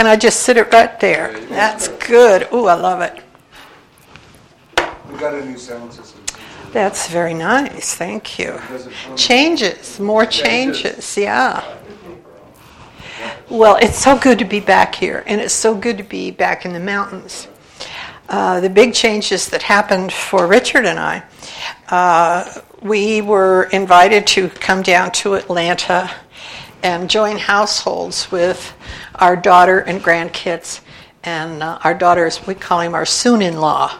Can I just sit it right there? That's good. Ooh, I love it. We got a new sound system. That's very nice. Thank you. Changes, more changes. Yeah. Well, it's so good to be back here, and it's so good to be back in the mountains. The big changes that happened for Richard and I, we were invited to come down to Atlanta and join households with our daughter and grandkids. And our daughters, we call him our soon-in-law.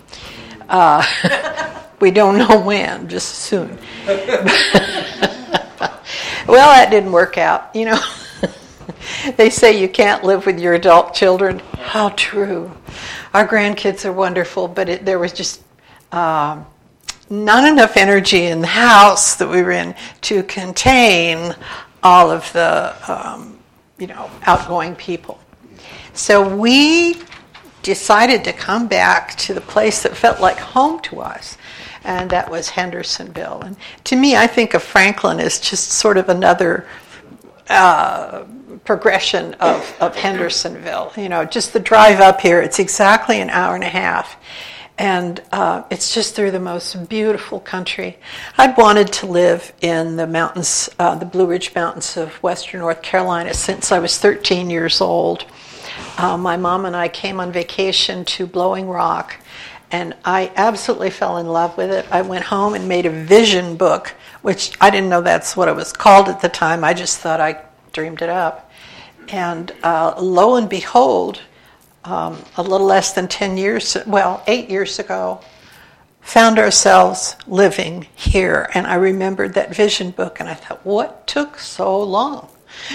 We don't know when, just soon. Well, that didn't work out, you know. They say you can't live with your adult children. How true. Our grandkids are wonderful, but there was just not enough energy in the house that we were in to contain all of the, outgoing people. So we decided to come back to the place that felt like home to us, and that was Hendersonville. And to me, I think of Franklin as just sort of another progression of Hendersonville. You know, just the drive up here, it's exactly an hour and a half. And it's just through the most beautiful country. I'd wanted to live in the mountains, the Blue Ridge Mountains of western North Carolina since I was 13 years old. My mom and I came on vacation to Blowing Rock, and I absolutely fell in love with it. I went home and made a vision book, which I didn't know that's what it was called at the time. I just thought I dreamed it up. And lo and behold, a little less than 8 years ago, found ourselves living here. And I remembered that vision book, and I thought, what took so long?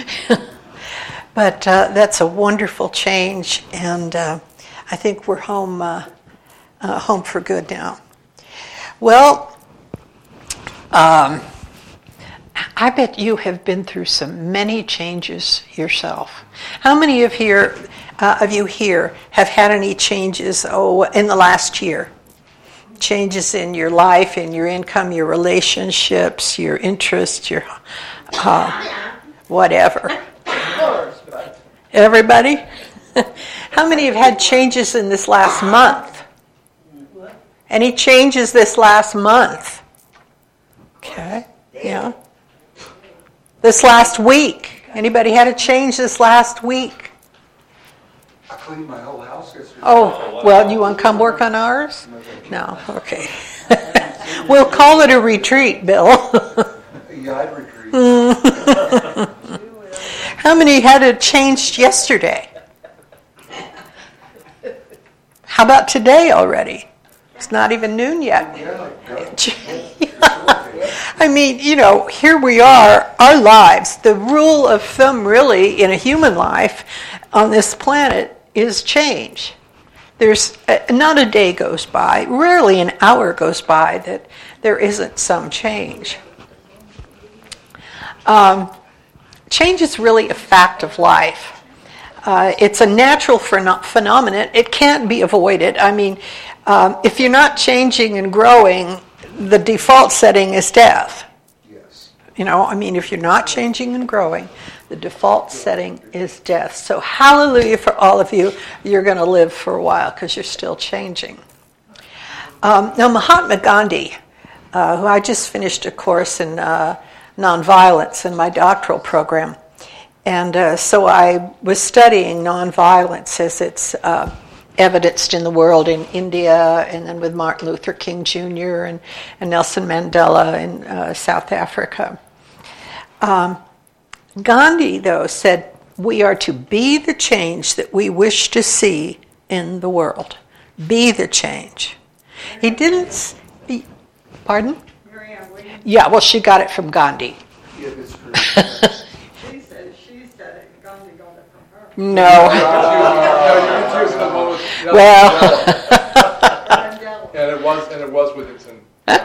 But that's a wonderful change, and I think we're home for good now. Well, I bet you have been through many changes yourself. How many of you here have had any changes in the last year? Changes in your life, in your income, your relationships, your interests, your whatever. Everybody? How many have had changes in this last month? Any changes this last month? Okay, yeah. This last week? Anybody had a change this last week? I cleaned my whole house yesterday. Oh, well, you want to come work on ours? No, okay. We'll call it a retreat, Bill. Yeah, I'd retreat. How many had it changed yesterday? How about today already? It's not even noon yet. I mean, here we are, our lives. The rule of thumb really in a human life on this planet is change. There's not a day goes by, rarely an hour goes by that there isn't some change. Change is really a fact of life. It's a natural phenomenon. It can't be avoided. I mean, if you're not changing and growing, the default setting is death. Yes. If you're not changing and growing, the default setting is death. So hallelujah for all of you. You're going to live for a while because you're still changing. Now, Mahatma Gandhi, who I just finished a course in nonviolence in my doctoral program. And so I was studying nonviolence as it's evidenced in the world in India, and then with Martin Luther King Jr. and Nelson Mandela in South Africa. Gandhi, though, said, we are to be the change that we wish to see in the world. Be the change. He didn't... Pardon? Yeah, well, she got it from Gandhi. Yeah, that's true. She said it. Gandhi got it from her. No. Well. And it was Whittington.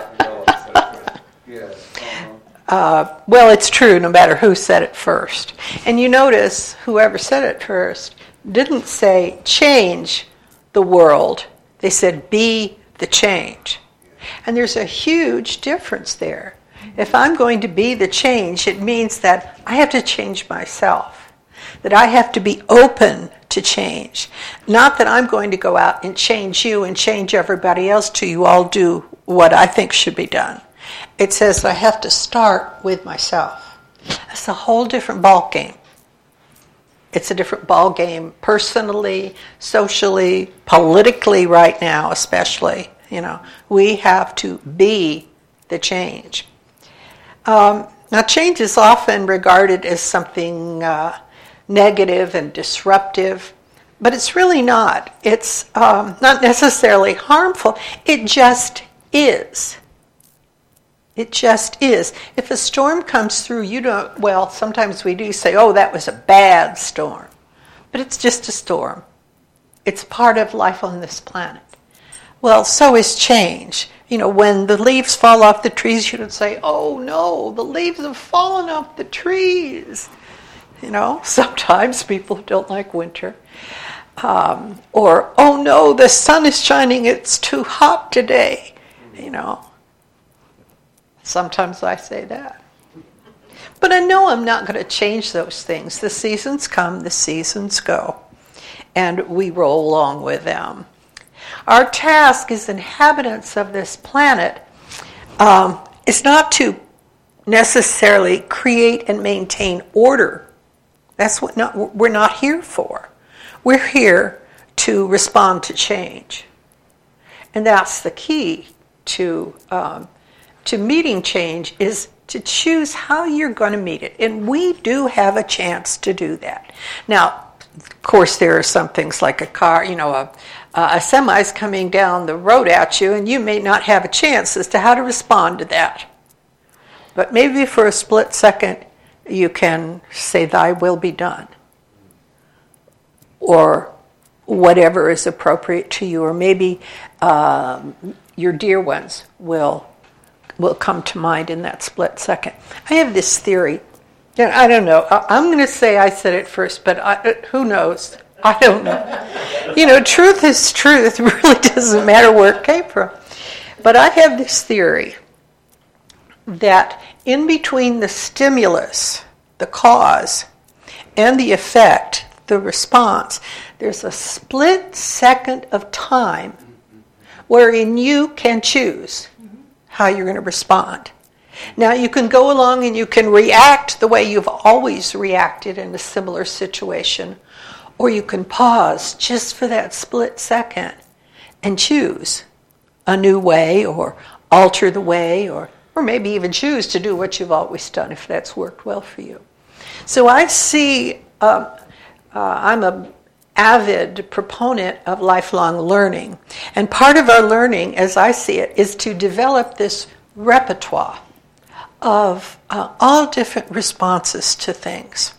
Yes. Well, it's true no matter who said it first. And you notice whoever said it first didn't say change the world. They said be the change. And there's a huge difference there. If I'm going to be the change, it means that I have to change myself. that I have to be open to change. Not that I'm going to go out and change you and change everybody else till you all do what I think should be done. It says I have to start with myself. That's a whole different ball game. It's a different ball game personally, socially, politically right now especially. We have to be the change. Now, change is often regarded as something negative and disruptive, but it's really not. It's not necessarily harmful. It just is. It just is. If a storm comes through, sometimes we do say, oh, that was a bad storm. But it's just a storm. It's part of life on this planet. Well, so is change. When the leaves fall off the trees, you don't say, oh no, the leaves have fallen off the trees. Sometimes people don't like winter. Or, oh no, the sun is shining, it's too hot today. Sometimes I say that. But I know I'm not going to change those things. The seasons come, the seasons go. And we roll along with them. Our task as inhabitants of this planet is not to necessarily create and maintain order. That's what we're not here for. We're here to respond to change. And that's the key to meeting change, is to choose how you're going to meet it. And we do have a chance to do that. Now, of course, there are some things like a car, a semi's coming down the road at you, and you may not have a chance as to how to respond to that. But maybe for a split second, you can say, thy will be done. Or whatever is appropriate to you. Or maybe your dear ones will come to mind in that split second. I have this theory. And I don't know. I'm going to say I said it first, but who knows? I don't know. Truth is truth. It really doesn't matter where it came from. But I have this theory that in between the stimulus, the cause, and the effect, the response, there's a split second of time wherein you can choose how you're going to respond. Now, you can go along and you can react the way you've always reacted in a similar situation, or you can pause just for that split second and choose a new way, or alter the way, or maybe even choose to do what you've always done if that's worked well for you. So I see, I'm an avid proponent of lifelong learning. And part of our learning, as I see it, is to develop this repertoire of all different responses to things.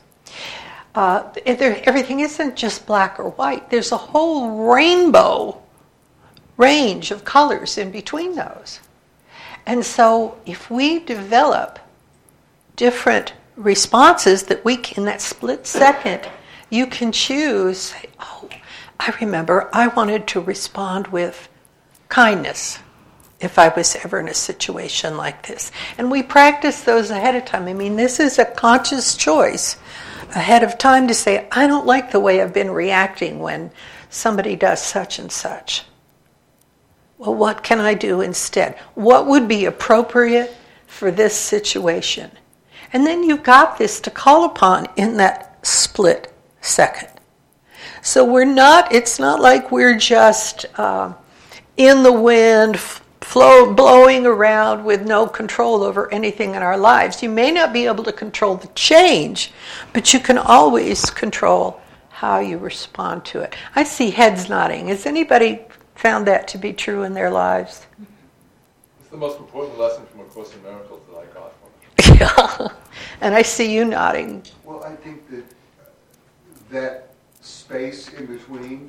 Everything isn't just black or white. There's a whole rainbow range of colors in between those. And so if we develop different responses that we can, in that split second, you can choose, oh, I remember I wanted to respond with kindness if I was ever in a situation like this. And we practice those ahead of time. I mean, this is a conscious choice ahead of time to say, I don't like the way I've been reacting when somebody does such and such. Well, what can I do instead? What would be appropriate for this situation? And then you've got this to call upon in that split second. So it's not like we're just in the wind, blowing around with no control over anything in our lives. You may not be able to control the change, but you can always control how you respond to it. I see heads nodding. Has anybody found that to be true in their lives? It's the most important lesson from A Course in Miracles that I got from it. Yeah. And I see you nodding. Well, I think that space in between,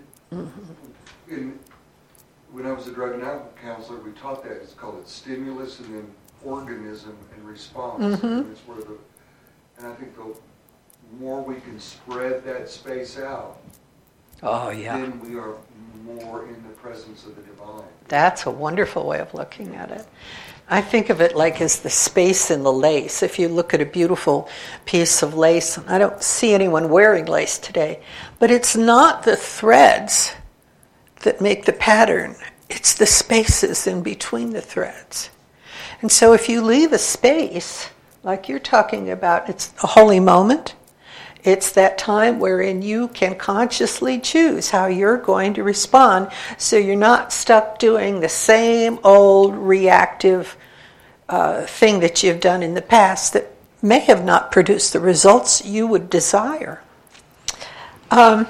when I was a drug and alcohol counselor, we taught that. It's called stimulus and then organism and response. And it's and I think the more we can spread that space out, Oh, yeah. then we are more in the presence of the divine. That's a wonderful way of looking at it. I think of it like as the space in the lace. If you look at a beautiful piece of lace, I don't see anyone wearing lace today, but it's not the threads that make the pattern. It's the spaces in between the threads. And so if you leave a space, like you're talking about, it's a holy moment. It's that time wherein you can consciously choose how you're going to respond, so you're not stuck doing the same old reactive thing that you've done in the past that may have not produced the results you would desire. What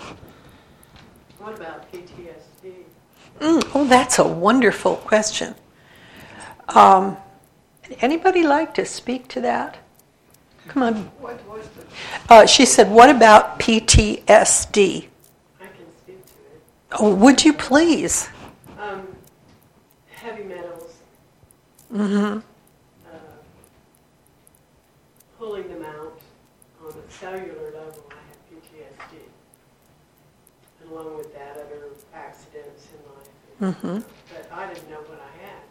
about PTSD? Oh, that's a wonderful question. Anybody like to speak to that? Come on. What was the She said, what about PTSD? I can speak to it. Oh, would you please? Heavy metals, Mm-hmm. pulling them out on a cellular level, I have PTSD. And along with that, other accidents in life. Mm-hmm. But I didn't know what I had.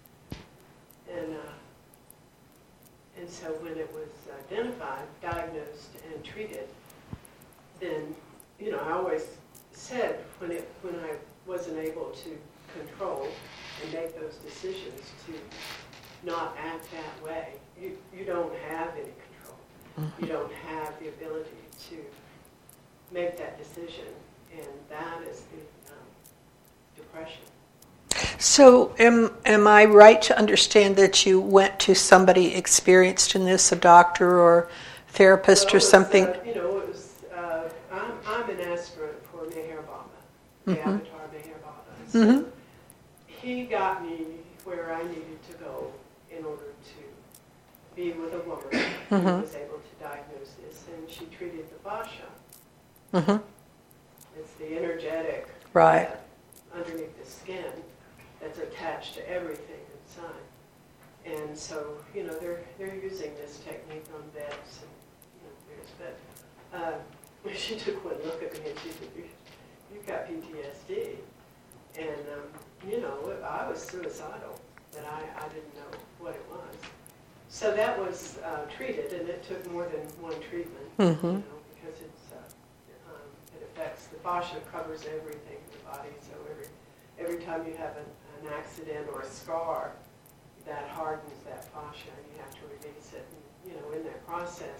And so when it was identified, diagnosed, and treated, then, I always said when I wasn't able to control and make those decisions to not act that way, you don't have any control. Mm-hmm. You don't have the ability to make that decision, and that is the depression. So am I right to understand that you went to somebody experienced in this, a doctor or therapist or something? It was, I'm an aspirant for Meher Baba, the avatar Meher Baba. So Mm-hmm. he got me where I needed to go in order to be with a woman who was able to diagnose this, and she treated the fascia. Mm-hmm. It's the energetic Right. underneath the skin that's attached to everything inside. And so, they're using this technique on vets and but she took one look at me and she said, "You've got PTSD." And I was suicidal, but I didn't know what it was. So that was treated, and it took more than one treatment, Mm-hmm. because it affects the fascia, covers everything in the body. So every time you have an accident or a scar, that hardens that fascia, and you have to release it. And, in that process,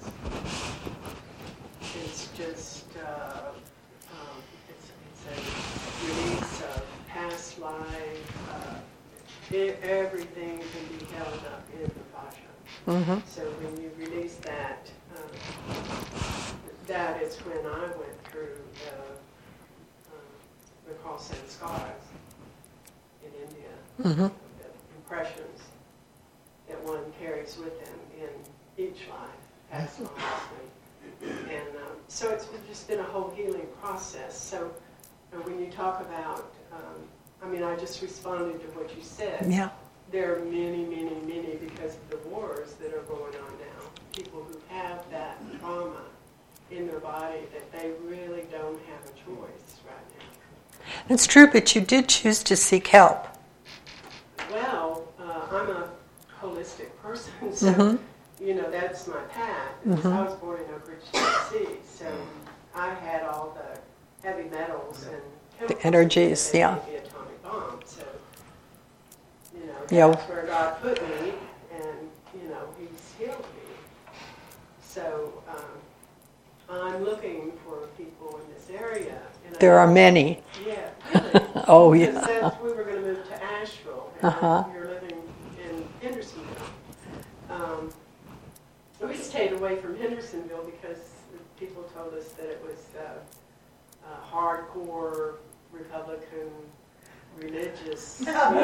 it's just it's a release of past life. Everything can be held up in the fascia. Mm-hmm. So when you release that, that is when I went through the called sanskaras in India, Mm-hmm. the impressions that one carries with them in each life, past lives. And so it's just been a whole healing process. So when you talk about, I just responded to what you said. Yeah. There are many, many, many, because of the wars that are going on now, people who have that trauma in their body that they really don't have a choice right now. It's true, but you did choose to seek help. Well, I'm a holistic person, so, that's my path. Mm-hmm. I was born in Oak Ridge, Tennessee, so I had all the heavy metals and chemicals. The energies, that yeah. made the atomic bomb, so, Yeah. that's where God put me, and, He's healed me. So, I'm looking for people in this area. And There are many. Yeah, really. Oh, Because yeah. we were going to move to Asheville, and Uh-huh. we were living in Hendersonville. We stayed away from Hendersonville because people told us that it was hardcore Republican, religious.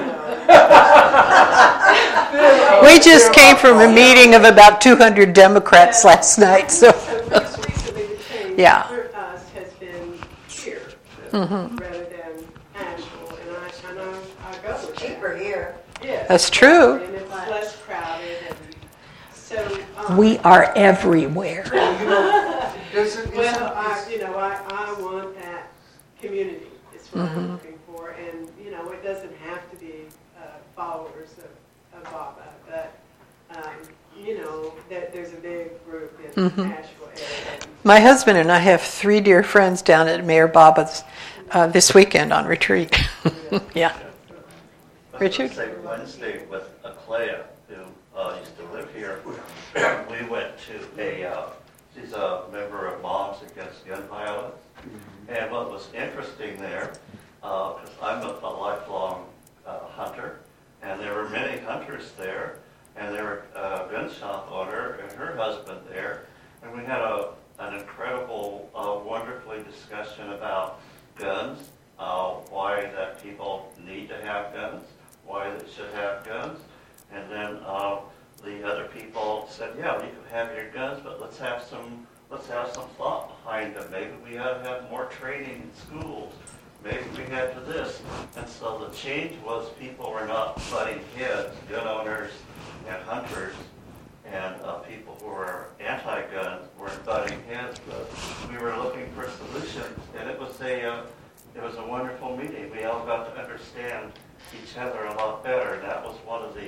We just came from a meeting of about 200 Democrats last night, so. most recently the change Yeah. for us has been here Mm-hmm. rather than Asheville, and I go with that. cheaper here? Yes, That's true. And it's less crowded, and so We are everywhere. Doesn't, well, I want that community is what I'm looking for. And, you know, it doesn't have to be followers of Baba, but, you know, there's a big group in Asheville area. My husband and I have 3 dear friends down at Mayor Baba's this weekend on retreat. Yeah. Richard? Say Wednesday with Aclea, who used to live here. We went to she's a member of Moms Against Gun Violence. And what was interesting there, because I'm a lifelong hunter, and there were many hunters there, and there were a gun shop owner and her husband there, and we had an incredible, wonderfully discussion about guns, why that people need to have guns, why they should have guns, and then the other people said, yeah, you can have your guns, but let's have some thought behind them. Maybe we ought to have more training in schools. Maybe we had to this. And so the change was people were not butting heads, gun owners and hunters, and people who were anti-gun weren't butting heads, but we were looking for solutions. And it was a wonderful meeting. We all got to understand each other a lot better. And that was one of the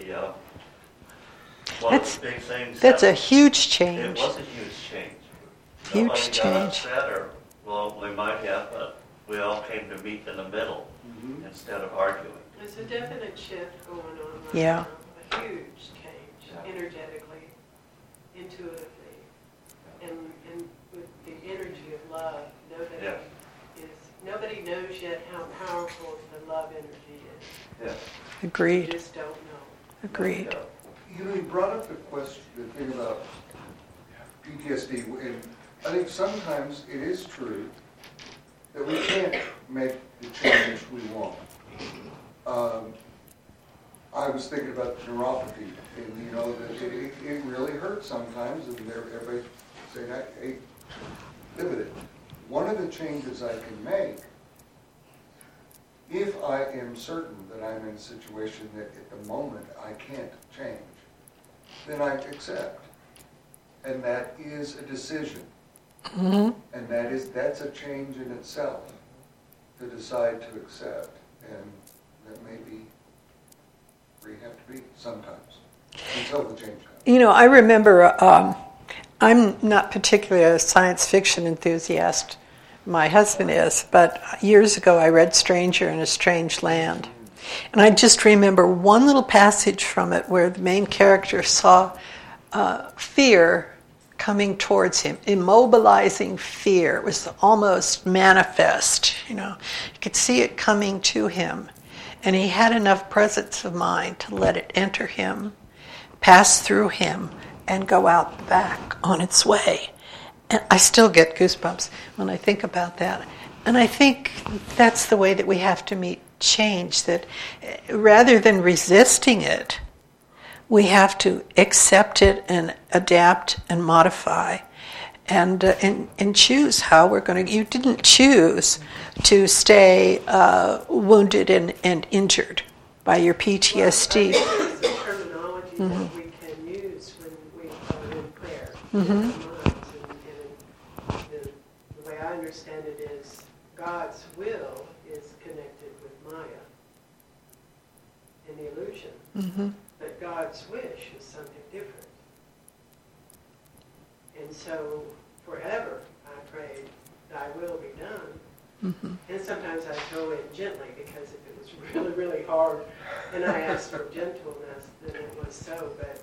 big things. That's a huge change. It was a huge change. Huge Nobody change. got upset, or, well, we might have, but we all came to meet in the middle instead of arguing. There's a definite shift going on right Yeah. now, a huge change, energetically, intuitively, and with the energy of love. Nobody knows yet how powerful the love energy is. Yeah. You Agreed. just don't know. Agreed. You know, you brought up the thing about PTSD, and I think sometimes it is true that we can't make the change we want. I was thinking about neuropathy, and you know that it really hurts sometimes, and everybody saying, "Hey, live with it." One of the changes I can make, if I am certain that I'm in a situation that at the moment I can't change, then I accept. And that is a decision. And that's a change in itself, to decide to accept. And that may be where you have to be sometimes, until the change comes. You know, I remember, I'm not particularly a science fiction enthusiast. My husband is, but years ago I read Stranger in a Strange Land. And I just remember one little passage from it where the main character saw fear coming towards him, immobilizing fear. It was almost manifest, you know. You could see it coming to him. And he had enough presence of mind to let it enter him, pass through him, and go out the back on its way. And I still get goosebumps when I think about that. And I think that's the way that we have to meet change, that rather than resisting it, we have to accept it and adapt and modify and choose how we're going to. You didn't choose to stay wounded and injured by your PTSD. Well, it's the terminology that we can use when we are in prayer. The way I understand it is God's will is connected with Maya and the illusion. But God's wish is something different. And so forever I prayed, thy will be done. And sometimes I go in gently, because if it was really, really hard and I asked for gentleness, then it was so. But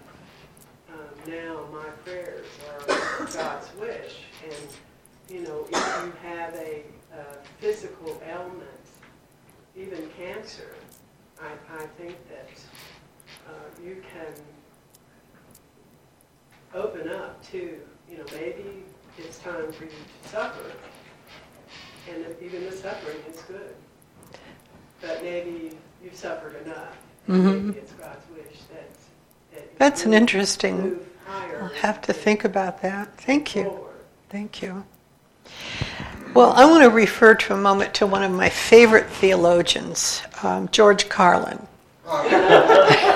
now my prayers are God's wish. And, you know, if you have a physical ailment, even cancer, I think that you can open up to, you know, maybe it's time for you to suffer, and even the suffering is good. But maybe you've suffered enough. Maybe it's God's wish that That's an interesting. move higher. I'll have to think about that. Thank you. Forward. Thank you. Well, I want to refer to a moment to one of my favorite theologians, George Carlin.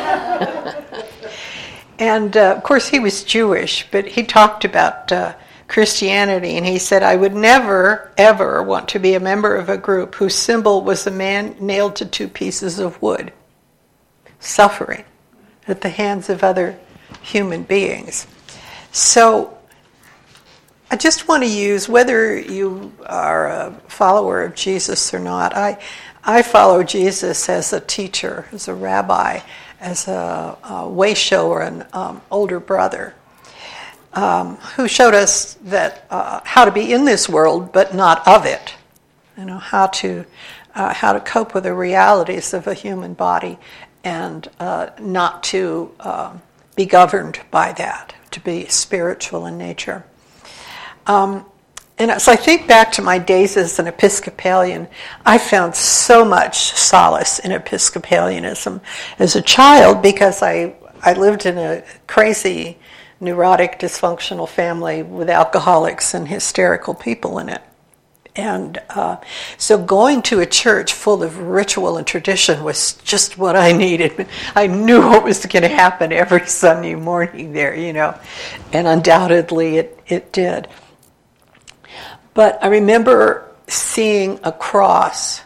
And of course he was Jewish, but he talked about Christianity, and he said, I would never, ever want to be a member of a group whose symbol was a man nailed to 2 pieces of wood, suffering at the hands of other human beings. So I just want to use, whether you are a follower of Jesus or not, I follow Jesus as a teacher, as a rabbi, as a way shower, an older brother, who showed us that how to be in this world but not of it. You know, how to cope with the realities of a human body and not to be governed by that, to be spiritual in nature. And as I think back to my days as an Episcopalian, I found so much solace in Episcopalianism as a child, because I lived in a crazy, neurotic, dysfunctional family with alcoholics and hysterical people in it. And so going to a church full of ritual and tradition was just what I needed. I knew what was going to happen every Sunday morning there, you know, and undoubtedly it did. But I remember seeing a cross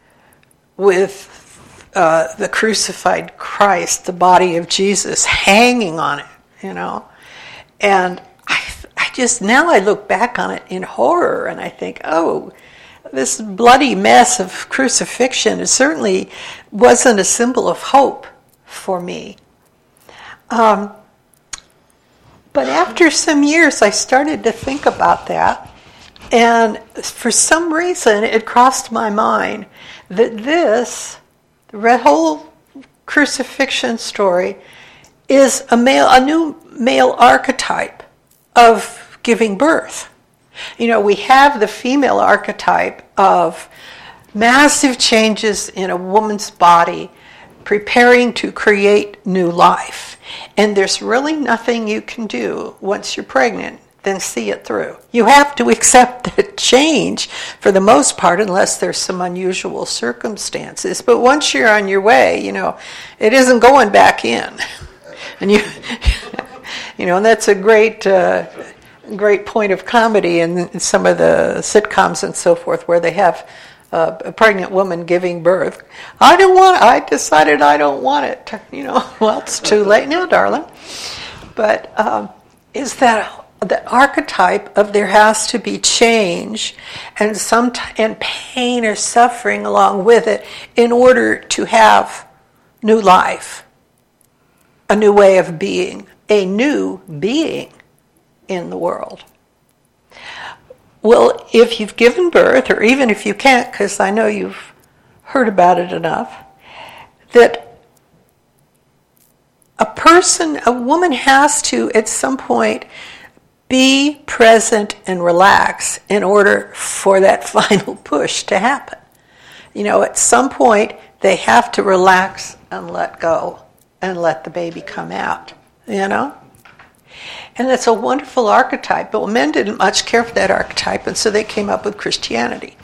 with the crucified Christ, the body of Jesus, hanging on it, you know. And now I look back on it in horror and I think, oh, this bloody mess of crucifixion, it certainly wasn't a symbol of hope for me. But after some years, I started to think about that. And for some reason, it crossed my mind that the whole crucifixion story, is a new male archetype of giving birth. You know, we have the female archetype of massive changes in a woman's body, preparing to create new life. And there's really nothing you can do once you're pregnant than see it through. You have to accept the change for the most part, unless there's some unusual circumstances. But once you're on your way, you know, it isn't going back in. And you know, and that's a great point of comedy in some of the sitcoms and so forth, where they have a pregnant woman giving birth. I decided I don't want it. You know, well, it's too late now, darling. But is that the archetype of there has to be change and and pain or suffering along with it in order to have new life, a new way of being, a new being in the world. Well, if you've given birth, or even if you can't, because I know you've heard about it enough, that a woman has to, at some point, be present and relax in order for that final push to happen. You know, at some point, they have to relax and let go and let the baby come out, you know? And it's a wonderful archetype, but men didn't much care for that archetype, and so they came up with Christianity.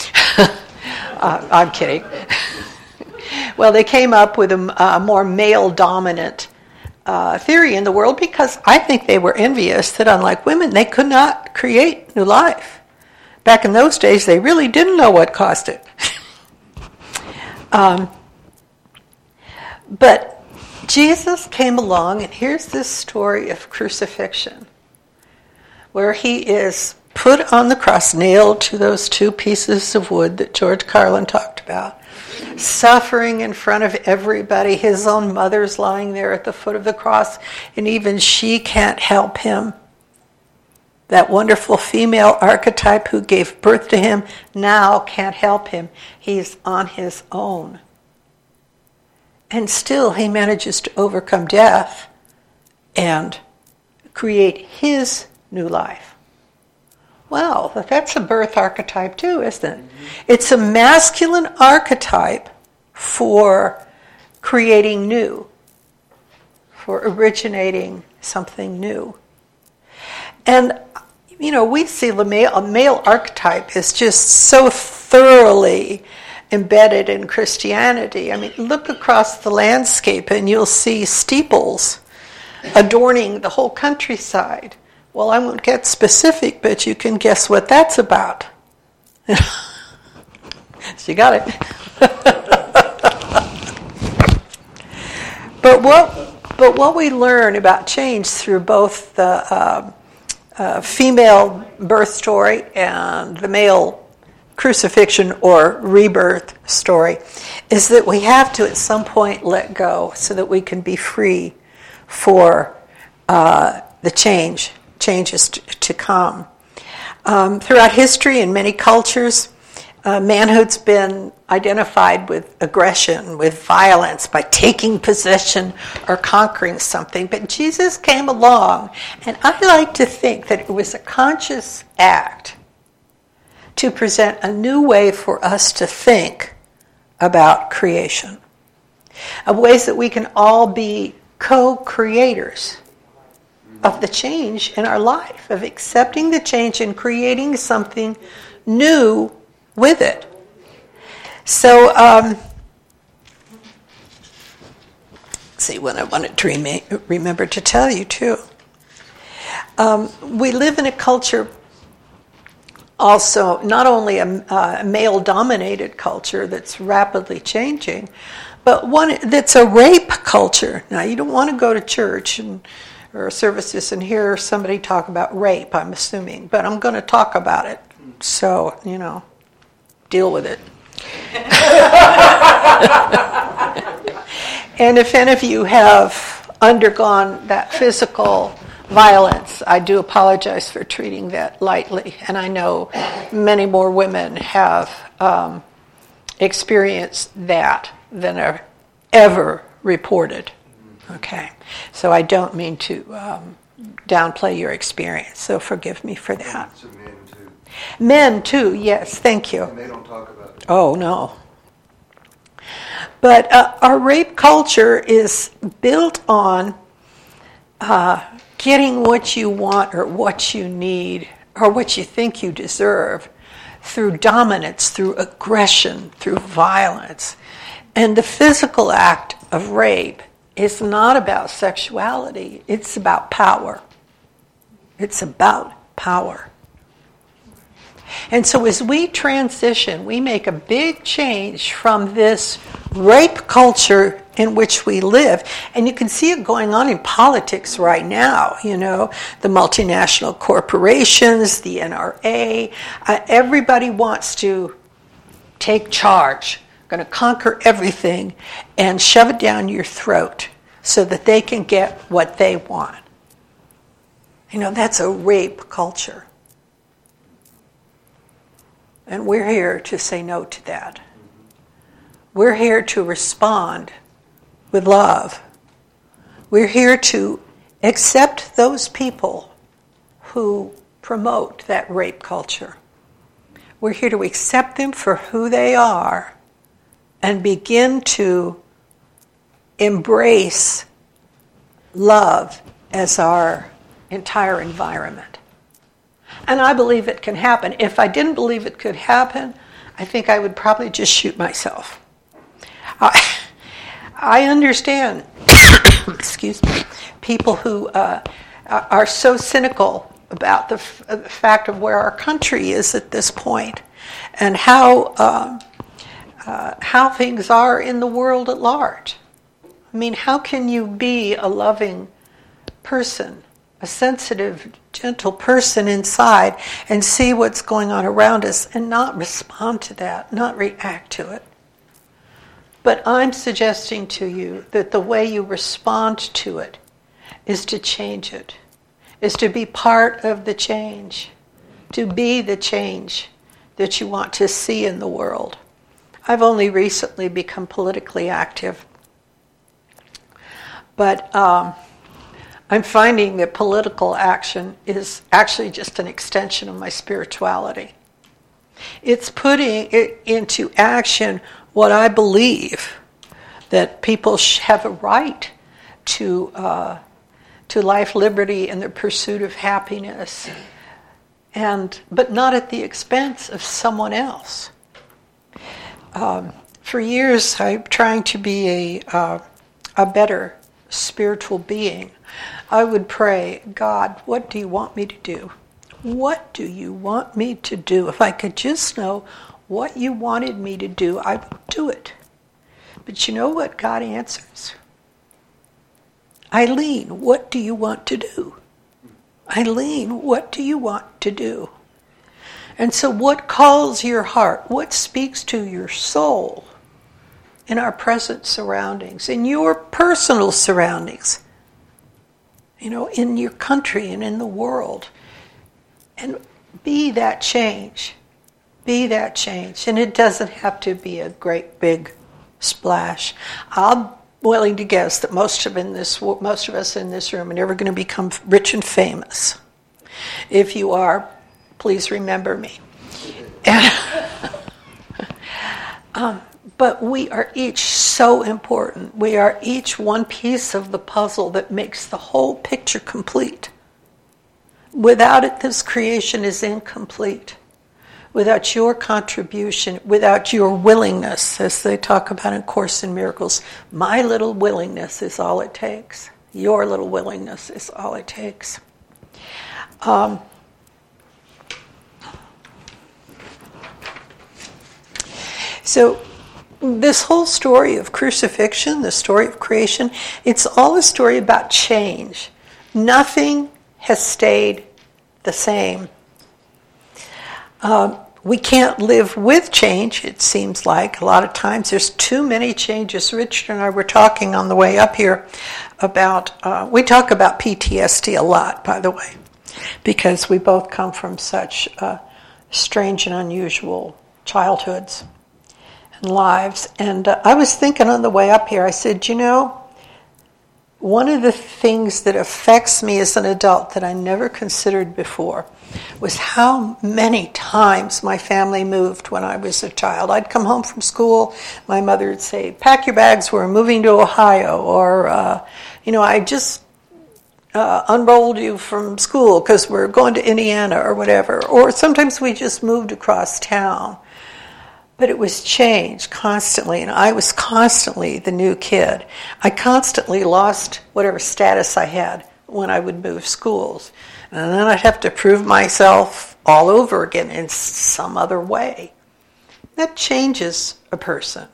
I'm kidding. Well, they came up with a more male-dominant theory in the world, because I think they were envious that, unlike women, they could not create new life. Back in those days, they really didn't know what caused it. But Jesus came along, and here's this story of crucifixion, where he is put on the cross, nailed to those 2 pieces of wood that George Carlin talked about, suffering in front of everybody. His own mother's lying there at the foot of the cross, and even she can't help him. That wonderful female archetype who gave birth to him now can't help him. He's on his own. And still he manages to overcome death and create his new life. Well, that's a birth archetype too, isn't it? It's a masculine archetype for creating new, for originating something new. And, you know, we see a male archetype is just so thoroughly embedded in Christianity. I mean, look across the landscape and you'll see steeples adorning the whole countryside Well, I won't get specific, but you can guess what that's about. So you got it. But what we learn about change through both the female birth story and the male crucifixion or rebirth story is that we have to at some point let go so that we can be free for the changes to come. Throughout history in many cultures, manhood's been identified with aggression, with violence, by taking possession or conquering something. But Jesus came along, and I like to think that it was a conscious act to present a new way for us to think about creation, of ways that we can all be co-creators of the change in our life, of accepting the change and creating something new with it. So, see what I wanted to remember to tell you too. We live in a culture also, not only a male-dominated culture that's rapidly changing, but one that's a rape culture. Now, you don't want to go to church or services and hear somebody talk about rape, I'm assuming, but I'm going to talk about it. So, deal with it. And if any of you have undergone that physical violence, I do apologize for treating that lightly. And I know many more women have experienced that than are ever reported. Okay, so I don't mean to downplay your experience, so forgive me for that. It's men too. Men too, yes, thank you. And they don't talk about it. Oh, no. But our rape culture is built on getting what you want or what you need or what you think you deserve through dominance, through aggression, through violence. And the physical act of rape is not about sexuality. It's about power. It's about power. And so as we transition, we make a big change from this rape culture in which we live. And you can see it going on in politics right now, the multinational corporations, the NRA. Everybody wants to take charge, going to conquer everything and shove it down your throat so that they can get what they want. That's a rape culture. And we're here to say no to that. We're here to respond with love. We're here to accept those people who promote that rape culture. We're here to accept them for who they are and begin to embrace love as our entire environment. And I believe it can happen. If I didn't believe it could happen, I think I would probably just shoot myself. I understand, excuse me, people who are so cynical about the fact of where our country is at this point and how things are in the world at large. I mean, how can you be a loving person, a sensitive, gentle person inside and see what's going on around us and not respond to that, not react to it? But I'm suggesting to you that the way you respond to it is to change it, is to be part of the change, to be the change that you want to see in the world. I've only recently become politically active, but I'm finding that political action is actually just an extension of my spirituality. It's putting it into action what I believe, that people have a right to life, liberty, and the pursuit of happiness, but not at the expense of someone else. For years, I'm trying to be a better spiritual being, I would pray, God, what do you want me to do? What do you want me to do? If I could just know what you wanted me to do, I would do it. But you know what God answers? Eileen, what do you want to do? Eileen, what do you want to do? And so what calls your heart? What speaks to your soul in our present surroundings, in your personal surroundings, in your country and in the world? And be that change. Be that change. And it doesn't have to be a great big splash. I'm willing to guess that most of us in this room are never going to become rich and famous. If you are, please remember me. But we are each so important. We are each one piece of the puzzle that makes the whole picture complete. Without it, this creation is incomplete. Without your contribution, without your willingness, as they talk about in Course in Miracles, my little willingness is all it takes. Your little willingness is all it takes. So this whole story of crucifixion, the story of creation, it's all a story about change. Nothing has stayed the same. We can't live with change, it seems like. A lot of times there's too many changes. Richard and I were talking on the way up here about, we talk about PTSD a lot, by the way, because we both come from such strange and unusual childhoods and lives. And I was thinking on the way up here, I said, one of the things that affects me as an adult that I never considered before was how many times my family moved when I was a child. I'd come home from school, my mother would say, pack your bags, we're moving to Ohio, or, I just unrolled you from school because we're going to Indiana or whatever. Or sometimes we just moved across town. But it was change constantly, and I was constantly the new kid. I constantly lost whatever status I had when I would move schools. And then I'd have to prove myself all over again in some other way. That changes a person,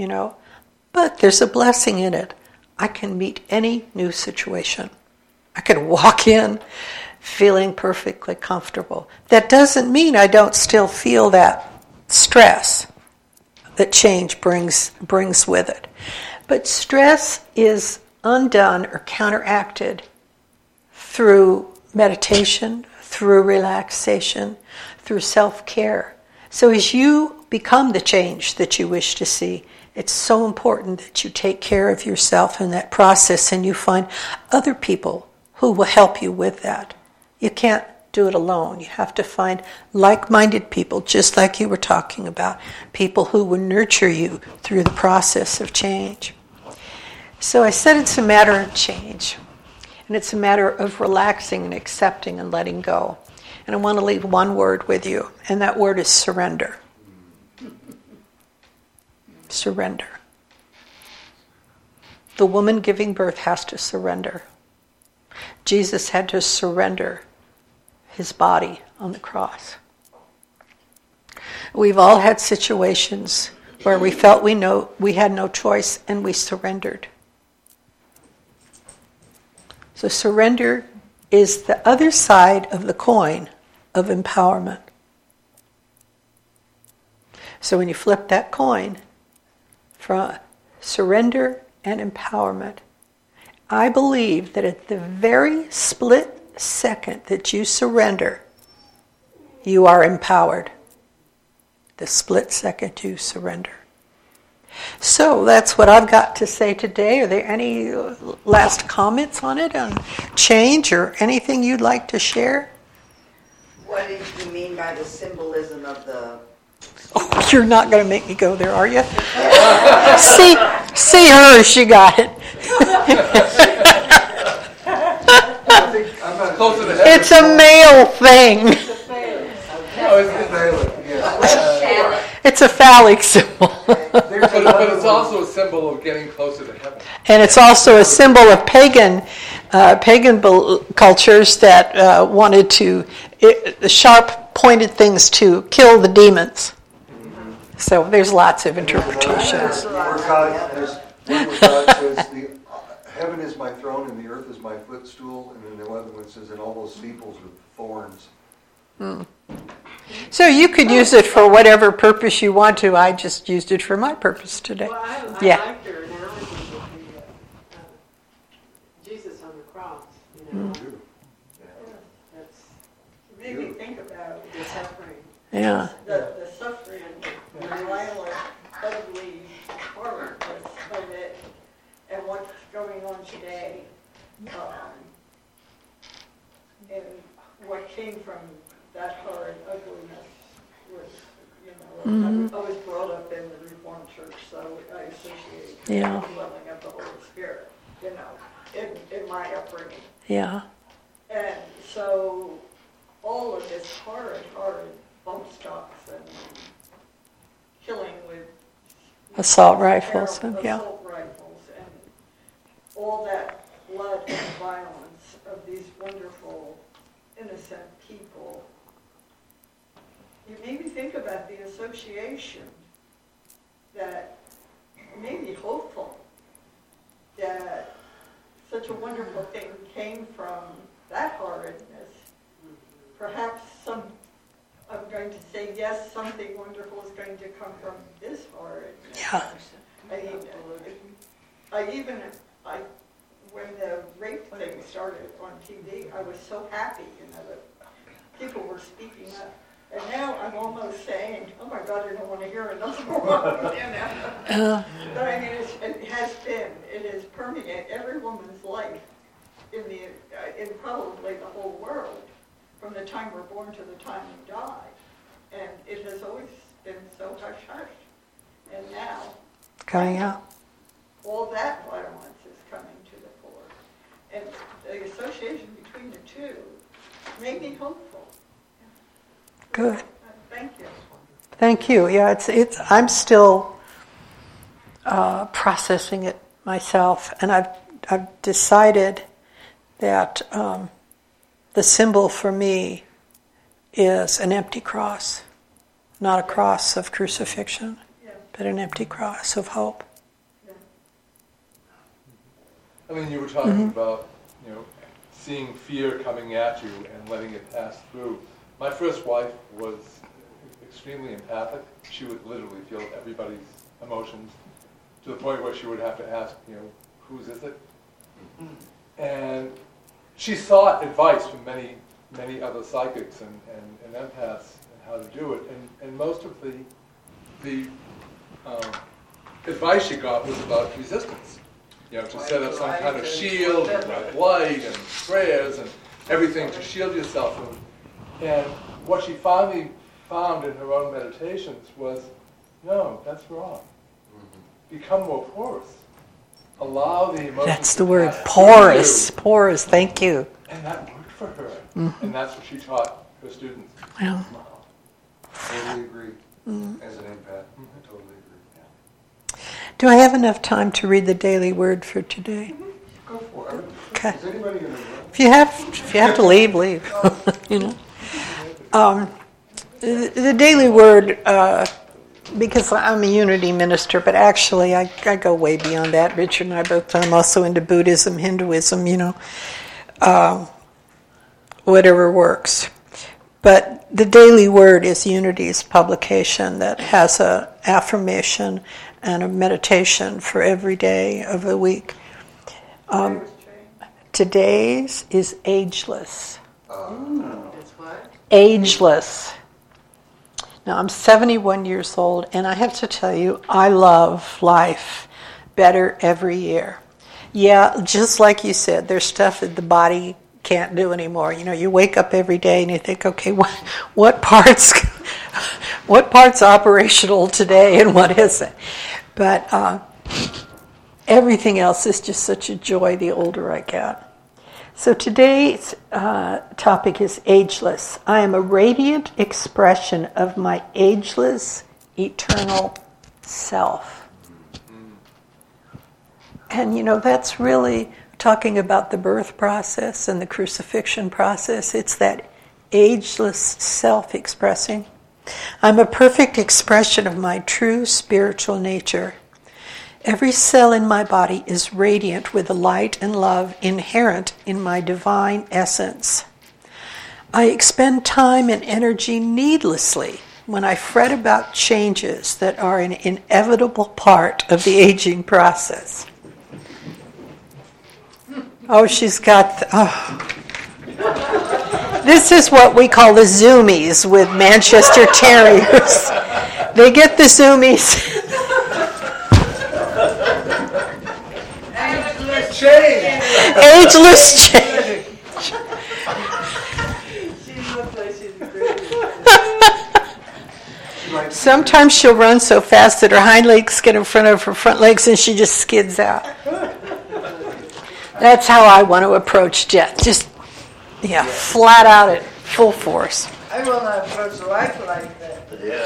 But there's a blessing in it. I can meet any new situation. I can walk in feeling perfectly comfortable. That doesn't mean I don't still feel that stress that change brings with it. But stress is undone or counteracted through meditation, through relaxation, through self-care. So as you become the change that you wish to see, it's so important that you take care of yourself in that process and you find other people who will help you with that. You can't do it alone. You have to find like-minded people, just like you were talking about, people who will nurture you through the process of change. So I said it's a matter of change, and it's a matter of relaxing and accepting and letting go. And I want to leave one word with you, and that word is surrender. Surrender. The woman giving birth has to surrender. Jesus had to surrender his body on the cross. We've all had situations where we felt we had no choice and we surrendered. So surrender is the other side of the coin of empowerment. So when you flip that coin from surrender and empowerment, I believe that at the very split second that you surrender, you are empowered. The split second you surrender. So that's what I've got to say today. Are there any last comments on it, on change, or anything you'd like to share? What did you mean by the symbolism of the... Oh, you're not going to make me go there, are you? see her, she got it. It's a male thing. It's a phallic symbol. But it's also a symbol of getting closer to heaven. And it's also a symbol of pagan cultures that wanted to, sharp pointed things to kill the demons. So there's lots of interpretations. Where God says, heaven is my throne and the earth is my footstool, and then the other one says, and all those steeples with thorns. So you could use it for whatever purpose you want to. I just used it for my purpose today. Well, I like your analogy with the Jesus on the cross. You know, that's Made me think about the suffering. Yeah. the suffering, the violent, ugly horribleness of it, and what's going on today, and what came from that horrid ugliness was, I was brought up in the Reformed Church, so I associate the dwelling of the Holy Spirit, in my upbringing. Yeah. And so all of this horrid bump stocks and killing with Assault rifles. assault rifles and all that blood and violence of these wonderful, innocent people. It made me think about the association that made me hopeful that such a wonderful thing came from that horridness. Perhaps I'm going to say, yes, something wonderful is going to come from this horridness. Yeah. When the rape thing started on TV, I was so happy, that people were speaking up. And now I'm almost saying, oh my God, I don't want to hear another one. But I mean, it has permeated every woman's life in probably the whole world, from the time we're born to the time we die. And it has always been so hush-hush. And now, Coming out. all that violence is coming to the fore. And the association between the two made me hopeful. Good. Thank you. Thank you. Yeah, I'm still processing it myself, and I've decided that the symbol for me is an empty cross, not a cross of crucifixion, but an empty cross of hope. I mean, you were talking about, seeing fear coming at you and letting it pass through. My first wife was extremely empathic. She would literally feel everybody's emotions to the point where she would have to ask, whose is it? And she sought advice from many, many other psychics and empaths on how to do it. And most of the advice she got was about resistance. To set up some kind of shield and red light and prayers and everything to shield yourself. And what she finally found in her own meditations was, no, that's wrong. Become more porous. Allow the emotions. That's the word, porous. Porous, thank you. And that worked for her. And that's what she taught her students. Yeah. Totally agree. As an empath, I totally agree. Do I have enough time to read the daily word for today? Go for it. Okay. Is anybody going to run? If you have to leave, leave. The daily word, because I'm a unity minister, but actually I go way beyond that. Richard and I both. I'm also into Buddhism, Hinduism. Whatever works. But the daily word is Unity's publication that has an affirmation and a meditation for every day of the week. Today's is ageless. That's what? Ageless. Now, I'm 71 years old, and I have to tell you, I love life better every year. Yeah, just like you said, there's stuff that the body can't do anymore. You wake up every day and you think, okay, what part's operational today and what isn't? But everything else is just such a joy the older I get. So today's topic is ageless. I am a radiant expression of my ageless, eternal self. And that's really talking about the birth process and the crucifixion process. It's that ageless self expressing. I'm a perfect expression of my true spiritual nature. Every cell in my body is radiant with the light and love inherent in my divine essence. I expend time and energy needlessly when I fret about changes that are an inevitable part of the aging process. Oh, she's got... This is what we call the zoomies with Manchester Terriers. They get the zoomies. Ageless change. Ageless change. She looks like she's great. Sometimes she'll run so fast that her hind legs get in front of her front legs and she just skids out. That's how I want to approach death. Just, flat out at full force. I will not approach life like that.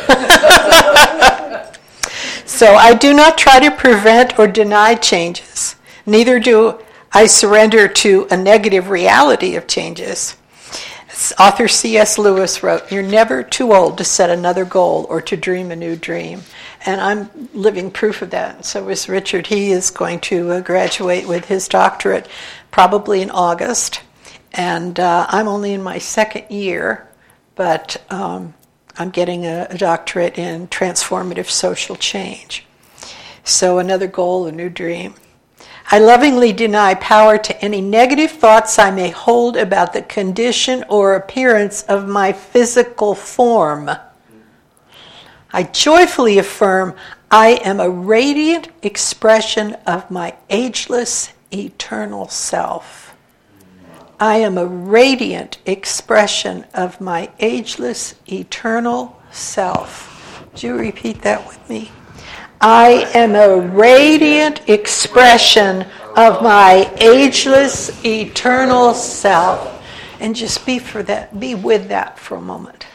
Yeah. So I do not try to prevent or deny changes. Neither do I surrender to a negative reality of changes. As author C.S. Lewis wrote, "You're never too old to set another goal or to dream a new dream." And I'm living proof of that. So is Richard. He is going to graduate with his doctorate probably in August. And I'm only in my second year, but I'm getting a doctorate in transformative social change. So another goal, a new dream. I lovingly deny power to any negative thoughts I may hold about the condition or appearance of my physical form. I joyfully affirm I am a radiant expression of my ageless, eternal self. I am a radiant expression of my ageless, eternal self. Would you repeat that with me? I am a radiant expression of my ageless, eternal self. And just be with that for a moment.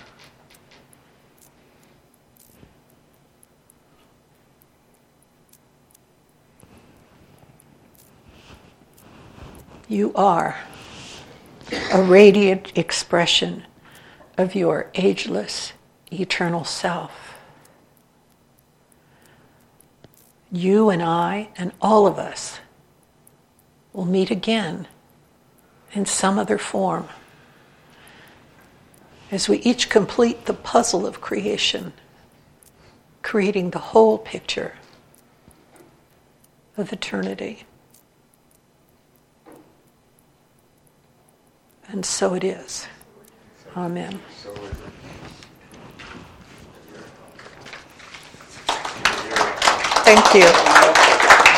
You are a radiant expression of your ageless, eternal self. You and I and all of us will meet again in some other form as we each complete the puzzle of creation, creating the whole picture of eternity. And so it is. Amen. Thank you.